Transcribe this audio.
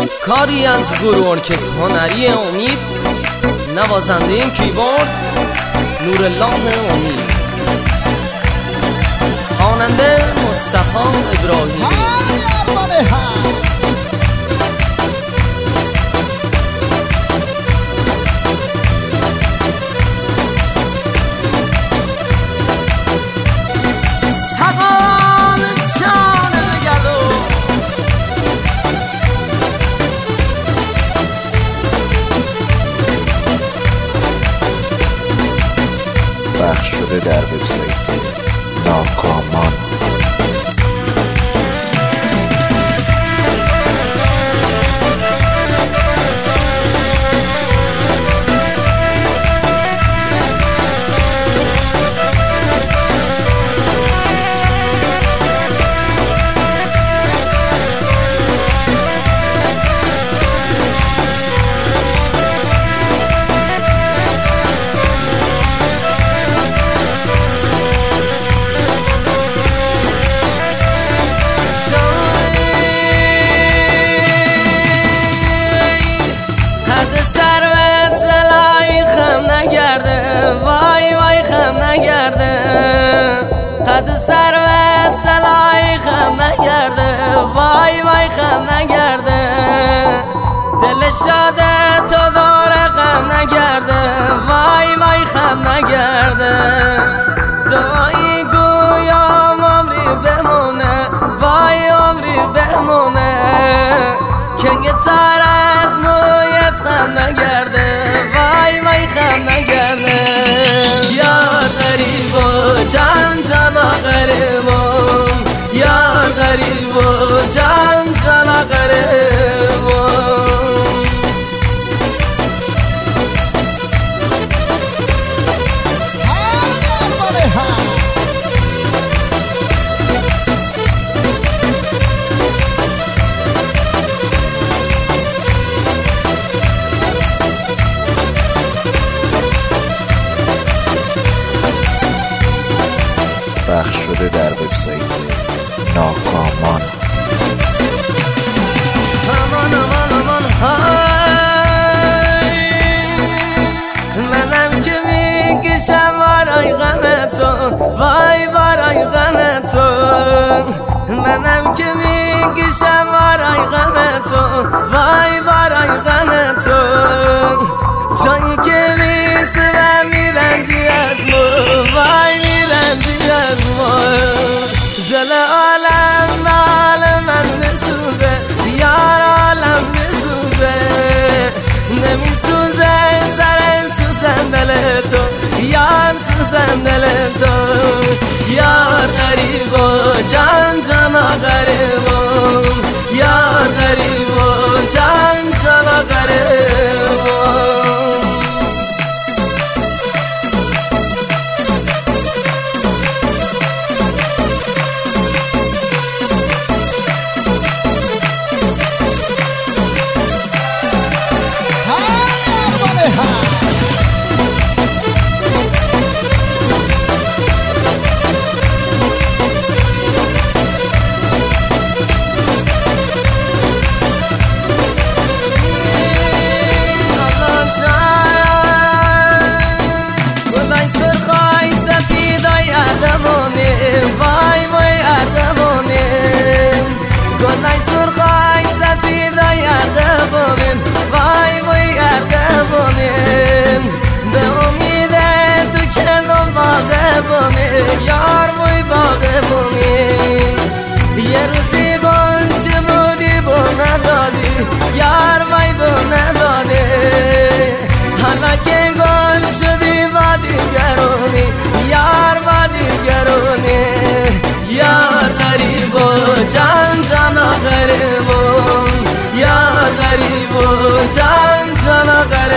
کاری از گروه ارکستر هنری امید، نوازنده این کیبورد نورالله امید، خواننده مصطفی ابراهیمی. پخش شده در وبسایت ناکامان. قد ثروت سلای خم نگرده، وای وای خم نگرده، دل شاده تو دور غم نگرده، وای وای خم نگرده، دعایی گویام عمری بمونه، وای عمری بمونه، که یه تر از مویت خم نگرده، وای وای خم نگرده. یار غریب و جان جانا غریبم، یار غریب و جان جانا غریبم. پخش شده در وبسایت ناکامان. امان امان امان های، منم که میکشم برای غم تو، وای برای غم تو، منم که میکشم برای غم تو، وای برای غم تو، جایی که میسوم میرنجی از مو، وای میرنجی از مو، جل عالم مال من نسوزه، یار عالم نسوزه، نمیسوزه سر سوزن دل تو، یار سوزن دل تو. یار غریب و جان جانا غریبم، یار غریب و جان جانا غریبم. یار موی باغبونی، یه روزی بانچه بودی با ندادی، یار مای با نداده، حالا که گل شدی با دیگرونی، یار با دیگرونی. یار غریب و جان جانا غریبم، یار غریب و جان جانا غریبم.